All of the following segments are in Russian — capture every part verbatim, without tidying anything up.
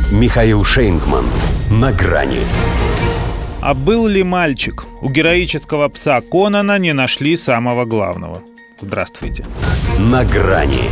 Михаил Шейнгман. На грани. А был ли мальчик? У героического пса Конана не нашли самого главного. Здравствуйте. На грани.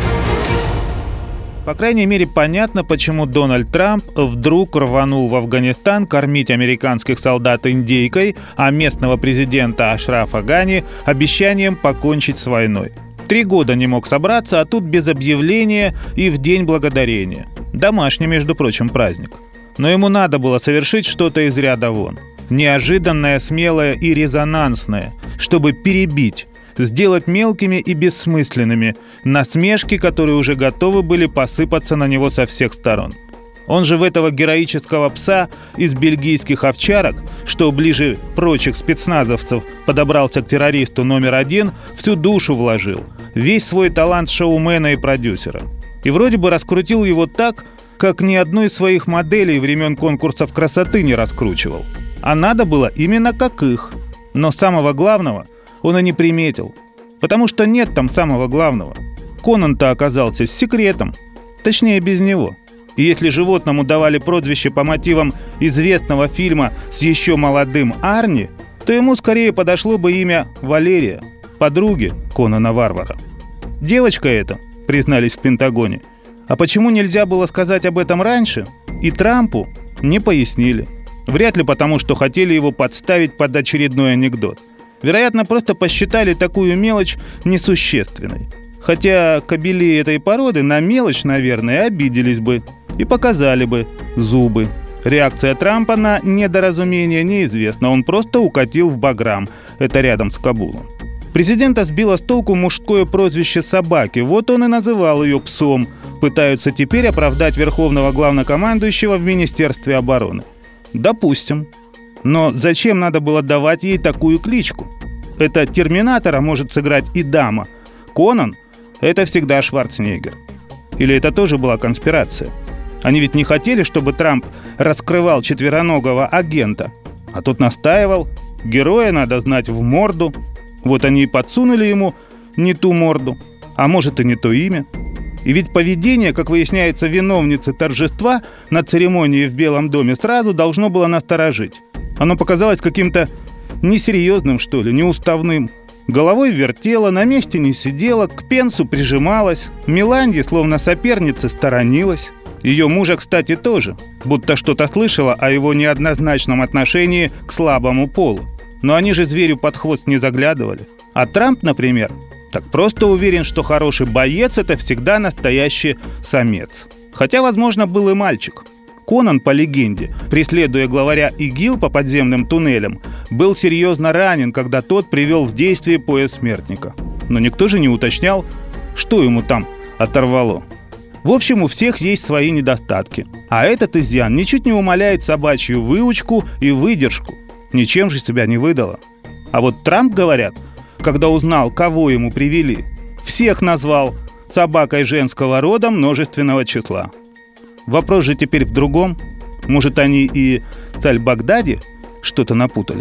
По крайней мере, понятно, почему Дональд Трамп вдруг рванул в Афганистан кормить американских солдат индейкой, а местного президента Ашрафа Гани обещанием покончить с войной. Три года не мог собраться, а тут без объявления и в День Благодарения. Домашний, между прочим, праздник. Но ему надо было совершить что-то из ряда вон. Неожиданное, смелое и резонансное, чтобы перебить, сделать мелкими и бессмысленными насмешки, которые уже готовы были посыпаться на него со всех сторон. Он же в этого героического пса из бельгийских овчарок, что ближе прочих спецназовцев подобрался к террористу номер один, всю душу вложил, весь свой талант шоумена и продюсера. И вроде бы раскрутил его так, как ни одну из своих моделей времен конкурсов красоты не раскручивал. А надо было именно как их. Но самого главного он и не приметил. Потому что нет там самого главного. Конан-то оказался с секретом. Точнее, без него. И если животному давали прозвище по мотивам известного фильма с еще молодым Арни, то ему скорее подошло бы имя Валерия, подруги Конана-варвара. Девочка эта, признались в Пентагоне. А почему нельзя было сказать об этом раньше? И Трампу не пояснили. Вряд ли потому, что хотели его подставить под очередной анекдот. Вероятно, просто посчитали такую мелочь несущественной. Хотя кобели этой породы на мелочь, наверное, обиделись бы и показали бы зубы. Реакция Трампа на недоразумение неизвестна. Он просто укатил в Баграм. Это рядом с Кабулом. Президента сбило с толку мужское прозвище собаки. Вот он и называл ее псом. Пытаются теперь оправдать верховного главнокомандующего в Министерстве обороны. Допустим. Но зачем надо было давать ей такую кличку? Это Терминатора может сыграть и дама. Конан — это всегда Шварценеггер. Или это тоже была конспирация? Они ведь не хотели, чтобы Трамп раскрывал четвероногого агента. А тот настаивал. Героя надо знать в морду. Вот они и подсунули ему не ту морду, а может и не то имя. И ведь поведение, как выясняется, виновницы торжества на церемонии в Белом доме сразу должно было насторожить. Оно показалось каким-то несерьезным, что ли, неуставным. Головой вертела, на месте не сидела, к Пенсу прижималась. Меланье, словно соперница, сторонилась. Ее мужа, кстати, тоже, будто что-то слышала о его неоднозначном отношении к слабому полу. Но они же зверю под хвост не заглядывали. А Трамп, например, так просто уверен, что хороший боец – это всегда настоящий самец. Хотя, возможно, был и мальчик. Конан, по легенде, преследуя главаря ИГИЛ по подземным туннелям, был серьезно ранен, когда тот привел в действие пояс смертника. Но никто же не уточнял, что ему там оторвало. В общем, у всех есть свои недостатки. А этот изъян ничуть не умаляет собачью выучку и выдержку. Ничем же себя не выдала. А вот Трамп, говорят, когда узнал, кого ему привели, всех назвал собакой женского рода множественного числа. Вопрос же теперь в другом. Может, они и с Аль-Багдади что-то напутали?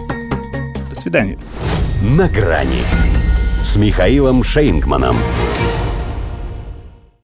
До свидания. На грани с Михаилом Шейнгманом.